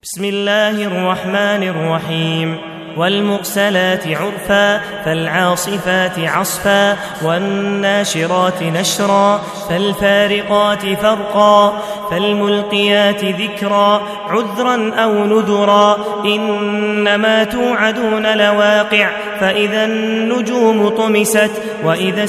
بسم الله الرحمن الرحيم والمرسلات عرفا فالعاصفات عصفا والناشرات نشرا فالفارقات فرقا فالملقيات ذكرا عذرا أو نذرا إنما توعدون لواقع فإذا النجوم طمست وإذا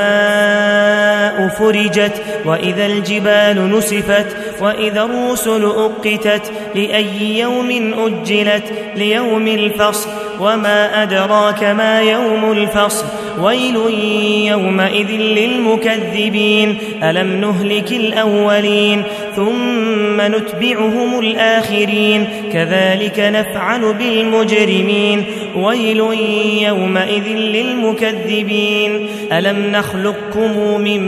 السماء فرجت وإذا الجبال نسفت وإذا الرسل أقتت لأي يوم أجلت ليوم الفصل وما أدراك ما يوم الفصل ويل يومئذ للمكذبين ألم نهلك الأولين ثم نتبعهم الآخرين كذلك نفعل بالمجرمين ويل يومئذ للمكذبين ألم نخلقكم من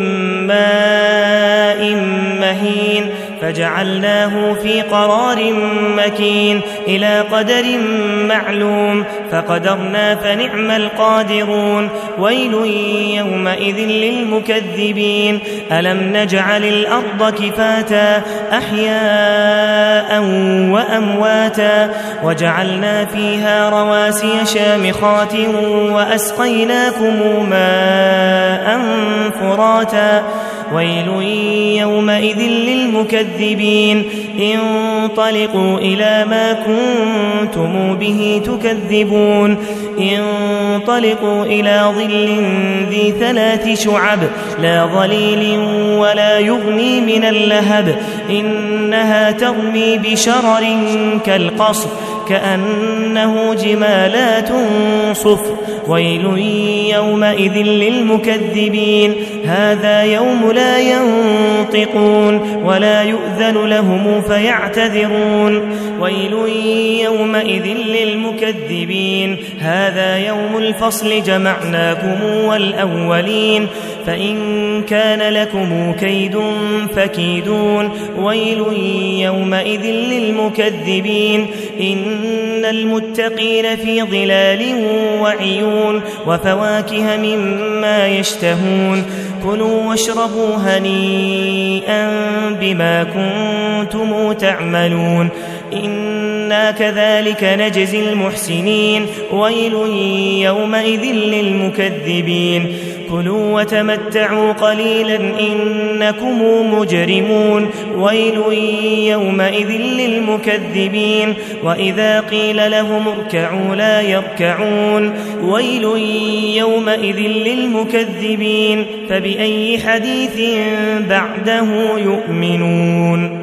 ماء مهين فجعلناه في قرار مكين إلى قدر معلوم فقدرنا فنعم القادرون ويل يومئذ للمكذبين ألم نجعل الأرض كفاتا أحياء وأمواتا وجعلنا فيها رواسي شامخات وأسقيناكم ماء فراتا ويل يومئذ للمكذبين انطلقوا إلى ما كنتم به تكذبون انطلقوا إلى ظل ذي 3 شعب لا ظليل ولا يغني من اللهب إنها ترمي بشرر كالقصر كأنه جمالات صفر ويل يومئذ للمكذبين هذا يوم لا ينطقون ولا يؤذن لهم فيعتذرون ويل يومئذ للمكذبين هذا يوم الفصل جمعناكم والأولين فإن كان لكم كيد فكيدون ويل يومئذ للمكذبين إن المتقين في ظلال وعيون وفواكه مما يشتهون كلوا واشربوا هنيئا بما كنتم تعملون إنا كذلك نجزي المحسنين ويل يومئذ للمكذبين كلوا وتمتعوا قليلا إنكم مجرمون ويل يومئذ للمكذبين وإذا قيل لهم اركعوا لا يركعون ويل يومئذ للمكذبين فبأي حديث بعده يؤمنون